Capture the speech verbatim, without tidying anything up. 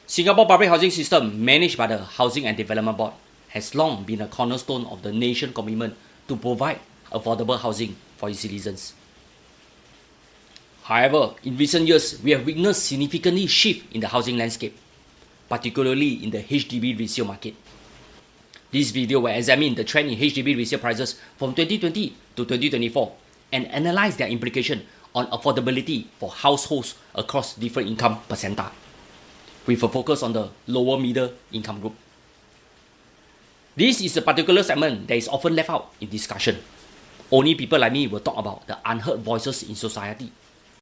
Singapore public housing system, managed by the Housing and Development Board, has long been a cornerstone of the nation's commitment to provide affordable housing for its citizens. However, in recent years, we have witnessed significantly shift in the housing landscape, particularly in the H D B resale market. This video will examine the trend in H D B resale prices from twenty twenty to twenty twenty-four and analyze their implication on affordability for households across different income percentile, with a focus on the lower middle income group. This is a particular segment that is often left out in discussion. Only people like me will talk about the unheard voices in society